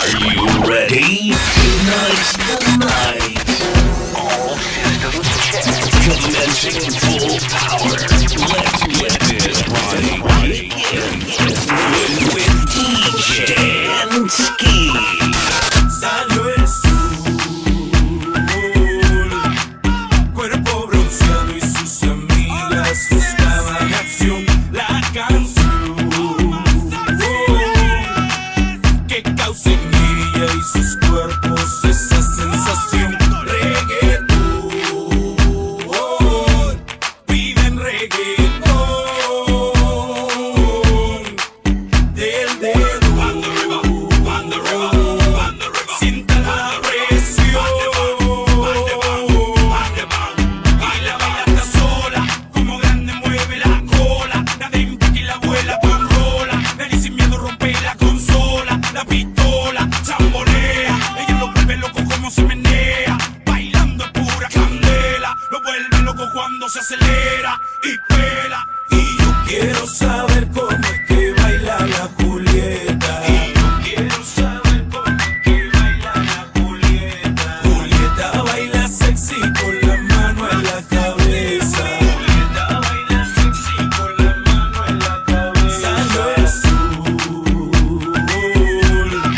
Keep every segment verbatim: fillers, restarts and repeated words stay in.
Are you ready? Tonight's the night. All systems checked. Commencing full power. Let's get this party begin with, with D J and Ski. Salió el sol, cuerpo bronceado y sus amigas buscaban acción. La canción que causa en ella y sus cuerpos esa sensación. Reggaetón, piden reggaetón del dedo. Cuando arriba, cuando arriba, cuando arriba, sienta la presión. Baila, baila hasta sola, como grande mueve la cola. La de empaque y la abuela con rola. Nadie sin miedo rompe la consola. La pistola chambolea, ella lo vuelve loco como se menea. Bailando es pura candela, lo vuelve loco cuando se acelera y pela. Y yo quiero saber cómo es que baila la Julieta. Y yo quiero saber cómo es que baila la Julieta. Julieta baila sexy con la mano en la cabeza. Julieta baila sexy con la mano en la cabeza. Salió el sol,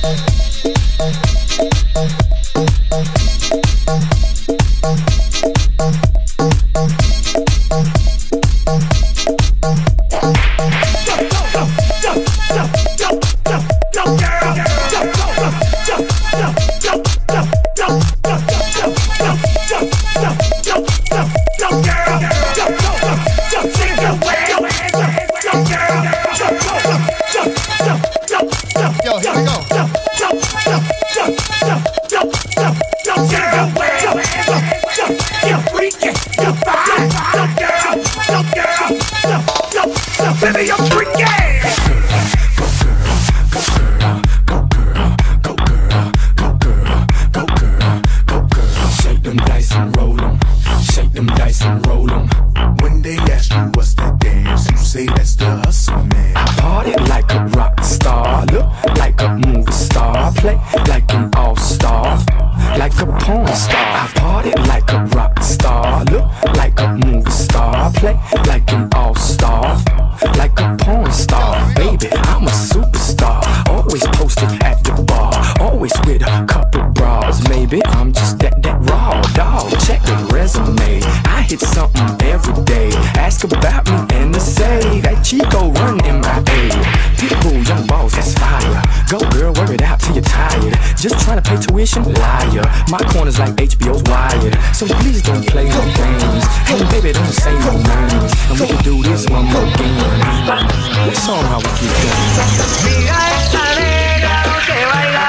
My corner's like H B O's Wired, so please don't play no games. Hey baby, don't say no names, and we can do this one more game. Let's on how we keep going. Mira esa negra lo que baila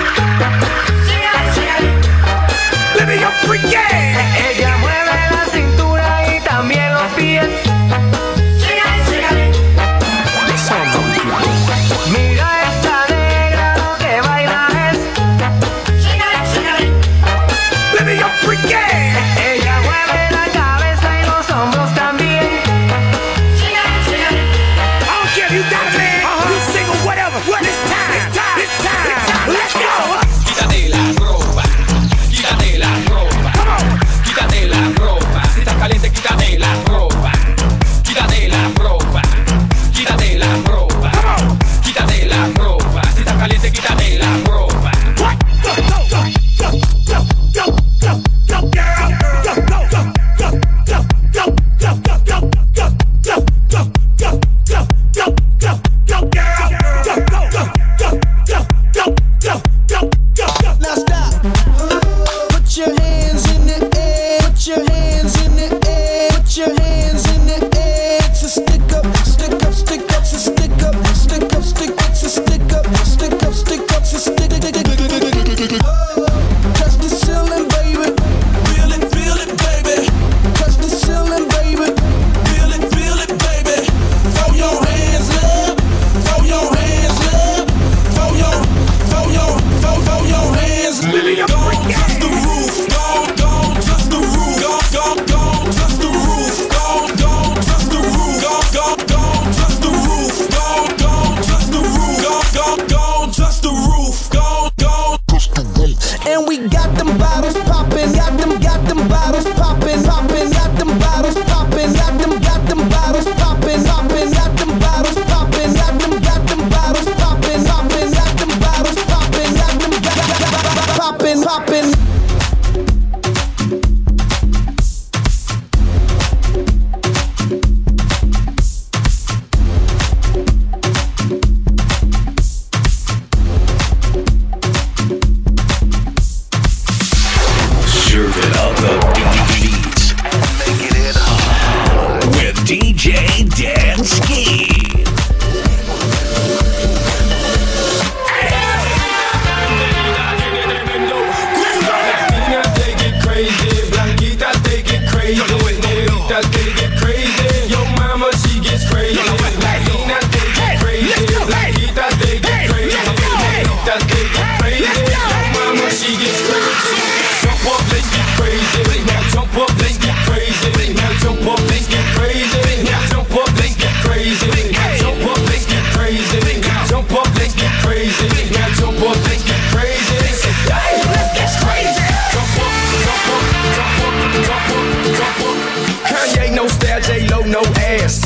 es. Let me go freaking. Ella mueve la cintura y también los pies. Let's on how we keep going. Mira esa negra lo que baila es. Ella mueve la cabeza y los hombros también. I don't care if you got a man, uh-huh. You single, whatever. What? It's time, it's time, it's time. Let's go. Quítate la ropa, quítate la ropa. Come on. Quítate la ropa. Si estás caliente, quítate la ropa. Quítate la ropa, quítate la ropa. Come on. Quítate la ropa. Si estás caliente, quítate la ropa. What? Go, go, go, go, go, go, go, go, girl. Go, go, go, go, go, go, go, go, go, go, go, go, go, go, go, go, go, go, girl. Go, go, go, go, go, go, go, go, go, go. Now stop. Put your hands in the air. Put your hands in the air. Put your hands in the air. It's a stick up, stick up, stick up, it's a stick up, stick up, stick up, it's a stick up, stick up, stick up, it's a stick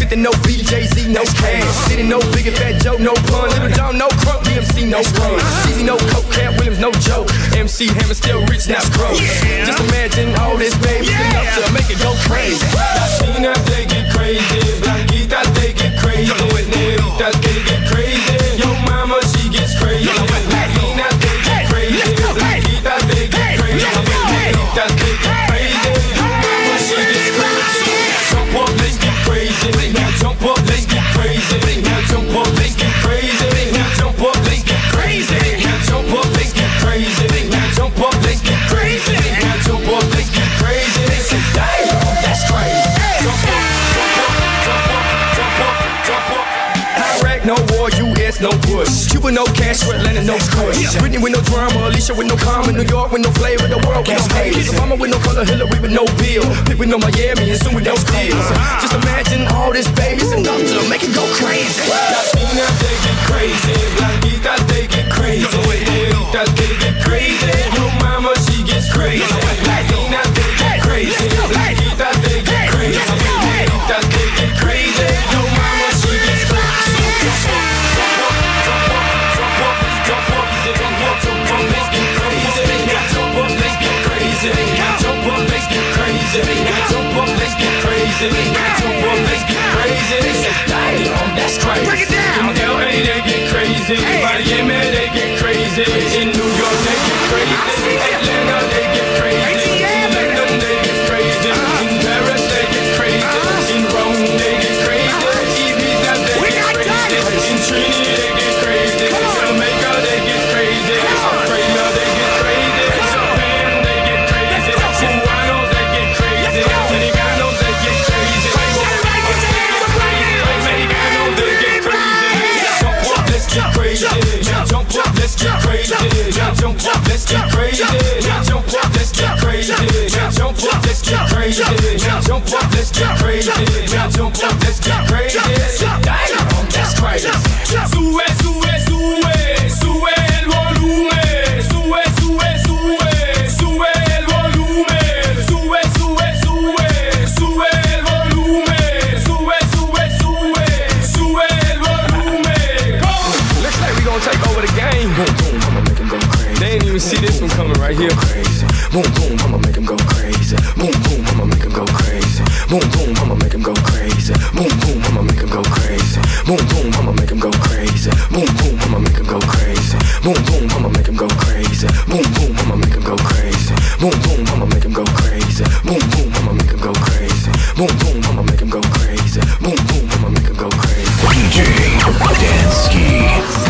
fifty, no B J Z, no cash. City, no Biggie, Fat Joe, no pun. Little John, no crunk. D M C, no scrub. Easy, no coke, Cat Williams, no joke. M C Hammer, still rich, now scroll. Just imagine all this, baby, enough to make it go crazy. Latinas, they get crazy. Blanquitas, they get crazy. Negritas, they get crazy. Yo mama, she gets crazy. Latinas, they get crazy. Blanquitas, they get crazy. Negritas, they get crazy. Yo mama, she gets crazy. Jump up, let's get crazy. Now jump up, let's get crazy. Now jump up, let's get crazy. Now jump up, let's get crazy. Now jump up, let's get crazy. Now jump up, let's get crazy. Now jump up, let's get crazy. They say, damn, that's crazy. Jump up, jump up, jump up, jump up, jump up. Iraq, no war, U S, no Bush. Cuba, no cash, Atlanta, no squish. Britney with no drama, Alicia with no karma, New York with no flavor, the world with no haters. Obama with no color, Hillary with no bill. Pitt with no Miami, and soon with no steals. Just imagine all this, baby, it's enough to make it go crazy. Latinas, they get crazy. Blanquitas, they get crazy. Negritas, they get crazy. Yo mama, she gets crazy. Latinas, they get crazy. Blanquitas, they get crazy. Negritas, they get crazy. Yo mama, she gets crazy. Jump up, jump up, jump up, jump up, jump up, jump up, let's get crazy. Now jump up, let's get crazy. Now jump up, let's get crazy. Now jump up, let's get crazy. Now jump up, let's get crazy. They say, damn, that's crazy. Break it down. In L A they get crazy. Miami they get crazy. In New York they get crazy. Atlanta they get crazy. In London they get crazy. In Paris they get crazy. In Rome they get crazy. Ibiza they get crazy. In Trinity they get crazy. Jamaica they get crazy. Australia they get crazy. Japan they get crazy. Cubanos they get crazy. Dominicanos they get crazy. Americanos they get crazy. Jump up, let's get crazy. Now jump up, let's get crazy. Now jump up, let's get crazy. Now jump up, let's get crazy. Now jump up, let's get crazy. Now jump up, let's get crazy. Now jump up, let's get crazy. Damn, that's crazy. Sube, sube, sube, sube el volumen. Sube, sube, sube, sube el volumen. Sube, sube, sube, sube el volumen. Sube, sube, sube, sube el volumen. Looks like we gonna take over the game. Boom, boom, I'ma make him go crazy. They ain't even see this one coming right here. Crazy. Boom, boom, I'ma make him go crazy. Boom, boom, I'ma make him go crazy. Boom, boom, I'ma make him go crazy. Boom, boom, I'ma make him go crazy. Boom, boom, I'ma make him go crazy. Boom, boom, I'ma make him go crazy. Boom, boom, I'ma make him go crazy. Boom, boom, I'ma make him go crazy. Boom, boom, I'ma make him go crazy. Boom, boom, I'ma make him go crazy. Boom, boom, I'ma make him go crazy. Boom, boom, I'ma make him go crazy. D J Dansky.